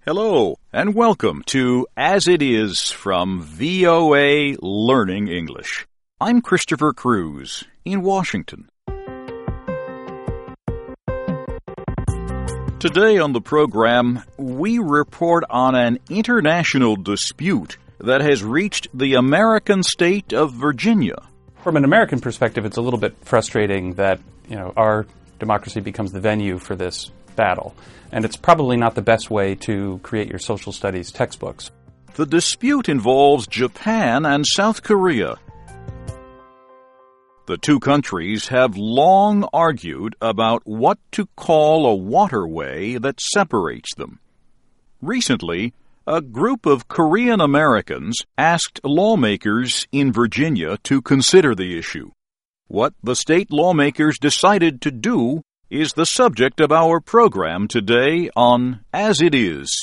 Hello, and welcome to As It Is from VOA Learning English. I'm Christopher Cruz in Washington. Today on the program, we report on an international dispute that has reached the American state of Virginia. From an American perspective, it's a little bit frustrating that, our democracy becomes the venue for this battle. And it's probably not the best way to create your social studies textbooks. The dispute involves Japan and South Korea. The two countries have long argued about what to call a waterway that separates them. Recently, a group of Korean Americans asked lawmakers in Virginia to consider the issue. What the state lawmakers decided to do is the subject of our program today on As It Is.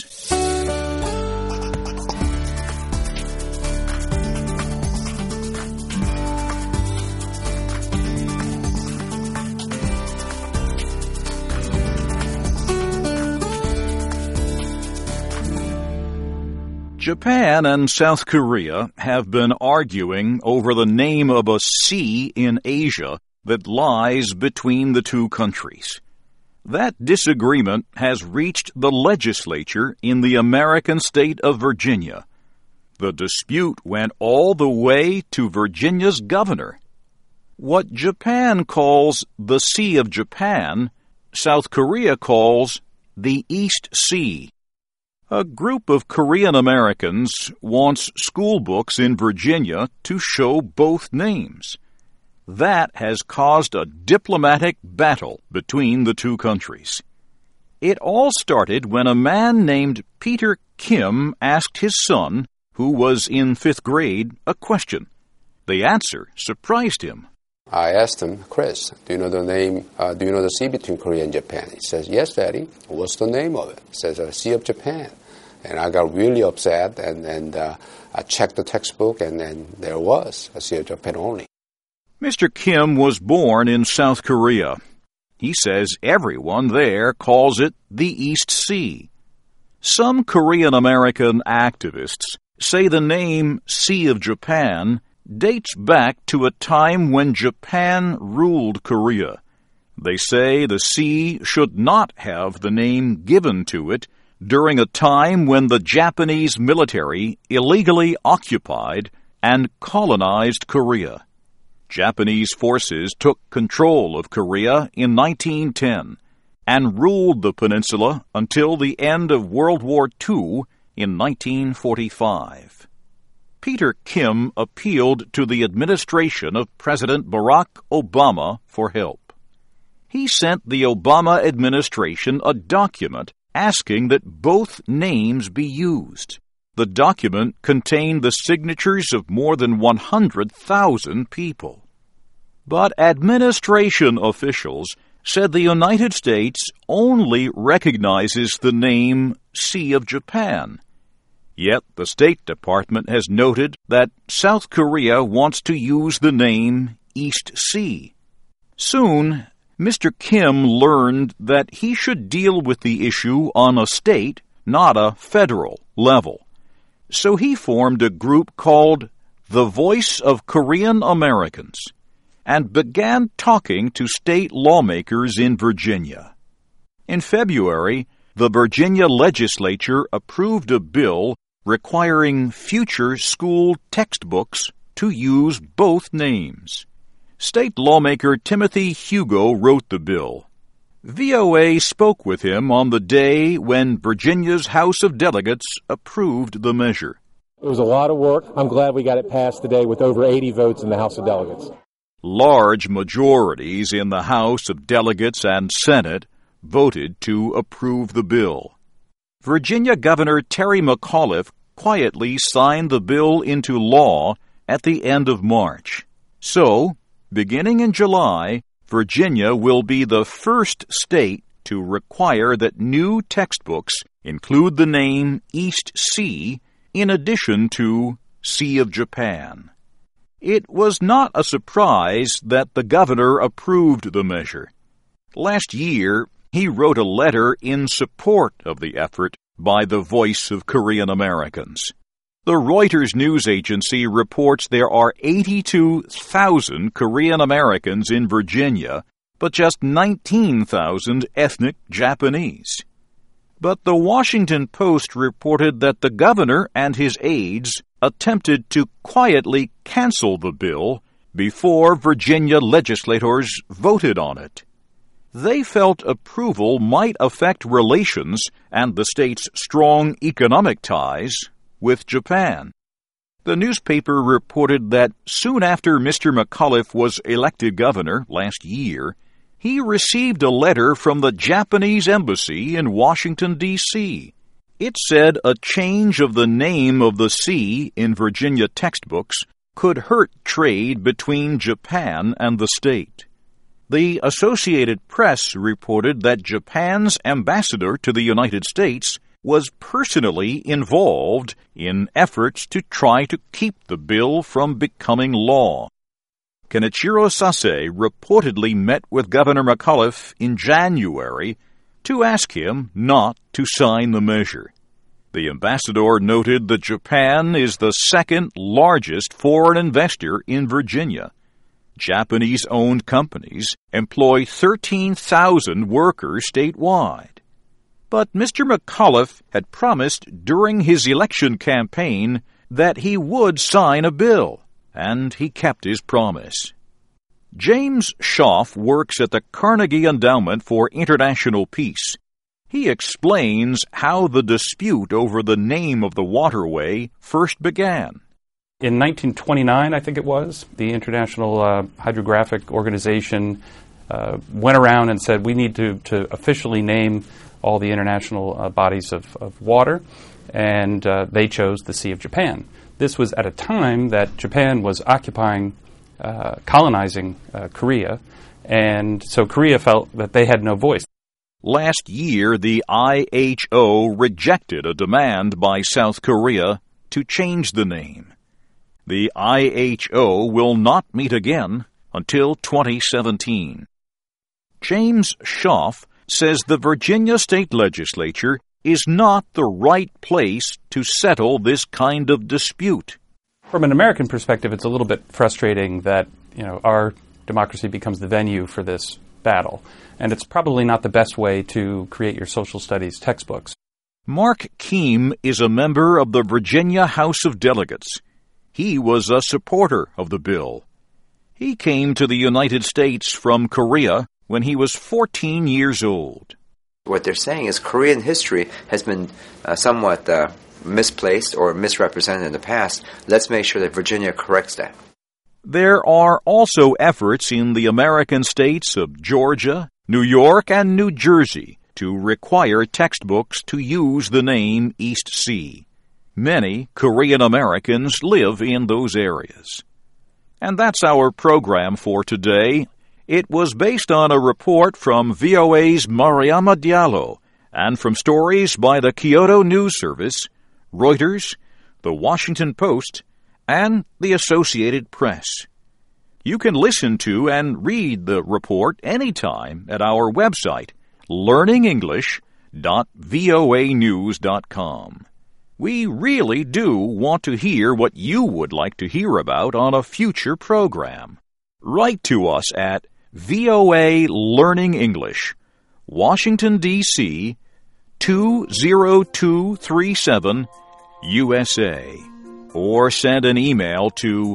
Japan and South Korea have been arguing over the name of a sea in Asia that lies between the two countries. That disagreement has reached the legislature in the American state of Virginia. The dispute went all the way to Virginia's governor. What Japan calls the Sea of Japan, South Korea calls the East Sea. A group of Korean Americans wants school books in Virginia to show both names. That has caused a diplomatic battle between the two countries. It all started when a man named Peter Kim asked his son, who was in 5th grade, a question. The answer surprised him. I asked him, Chris, do you know the sea between Korea and Japan? He says, yes, Daddy. What's the name of it? He says, Sea of Japan. And I got really upset, and I checked the textbook, and then there was a Sea of Japan only. Mr. Kim was born in South Korea. He says everyone there calls it the East Sea. Some Korean American activists say the name Sea of Japan dates back to a time when Japan ruled Korea. They say the sea should not have the name given to it during a time when the Japanese military illegally occupied and colonized Korea. Japanese forces took control of Korea in 1910 and ruled the peninsula until the end of World War II in 1945. Peter Kim appealed to the administration of President Barack Obama for help. He sent the Obama administration a document asking that both names be used. The document contained the signatures of more than 100,000 people. But administration officials said the United States only recognizes the name Sea of Japan. Yet the State Department has noted that South Korea wants to use the name East Sea. Soon, Mr. Kim learned that he should deal with the issue on a state, not a federal, level. So he formed a group called The Voice of Korean Americans and began talking to state lawmakers in Virginia. In February, the Virginia legislature approved a bill requiring future school textbooks to use both names. State lawmaker Timothy Hugo wrote the bill. VOA spoke with him on the day when Virginia's House of Delegates approved the measure. It was a lot of work. I'm glad we got it passed today with over 80 votes in the House of Delegates. Large majorities in the House of Delegates and Senate voted to approve the bill. Virginia Governor Terry McAuliffe quietly signed the bill into law at the end of March. So, beginning in July, Virginia will be the first state to require that new textbooks include the name East Sea in addition to Sea of Japan. It was not a surprise that the governor approved the measure. Last year, He wrote a letter in support of the effort by the Voice of Korean Americans. The Reuters news agency reports there are 82,000 Korean Americans in Virginia, but just 19,000 ethnic Japanese. But the Washington Post reported that the governor and his aides attempted to quietly cancel the bill before Virginia legislators voted on it. They felt approval might affect relations and the state's strong economic ties with Japan. The newspaper reported that soon after Mr. McAuliffe was elected governor last year, he received a letter from the Japanese embassy in Washington, D.C. It said a change of the name of the sea in Virginia textbooks could hurt trade between Japan and the state. The Associated Press reported that Japan's ambassador to the United States was personally involved in efforts to try to keep the bill from becoming law. Kenichiro Sase reportedly met with Governor McAuliffe in January to ask him not to sign the measure. The ambassador noted that Japan is the second largest foreign investor in Virginia. Japanese-owned companies employ 13,000 workers statewide. But Mr. McAuliffe had promised during his election campaign that he would sign a bill, and he kept his promise. James Schaff works at the Carnegie Endowment for International Peace. He explains how the dispute over the name of the waterway first began. In 1929, I think it was, the International Hydrographic Organization went around and said we need to officially name all the international bodies of water, and they chose the Sea of Japan. This was at a time that Japan was occupying, colonizing Korea, and so Korea felt that they had no voice. Last year, the IHO rejected a demand by South Korea to change the name. The IHO will not meet again until 2017. James Schaff says the Virginia State Legislature is not the right place to settle this kind of dispute. From an American perspective, it's a little bit frustrating that, our democracy becomes the venue for this battle, and it's probably not the best way to create your social studies textbooks. Mark Keim is a member of the Virginia House of Delegates. He was a supporter of the bill. He came to the United States from Korea when he was 14 years old. What they're saying is Korean history has been somewhat misplaced or misrepresented in the past. Let's make sure that Virginia corrects that. There are also efforts in the American states of Georgia, New York, and New Jersey to require textbooks to use the name East Sea. Many Korean Americans live in those areas. And that's our program for today. It was based on a report from VOA's Mariama Diallo and from stories by the Kyodo News Service, Reuters, the Washington Post, and the Associated Press. You can listen to and read the report anytime at our website, learningenglish.voanews.com. We really do want to hear what you would like to hear about on a future program. Write to us at VOA Learning English, Washington, D.C., 20237, USA, or send an email to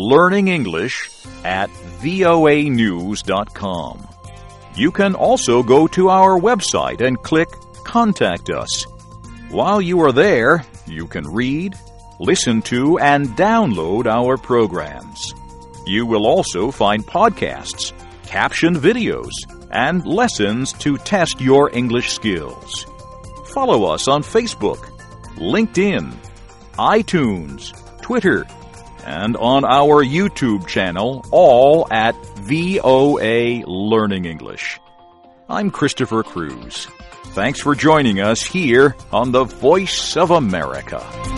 learningenglish@voanews.com. You can also go to our website and click Contact Us. While you are there, you can read, listen to, and download our programs. You will also find podcasts, captioned videos, and lessons to test your English skills. Follow us on Facebook, LinkedIn, iTunes, Twitter, and on our YouTube channel, all at VOA Learning English. I'm Christopher Cruz. Thanks for joining us here on the Voice of America.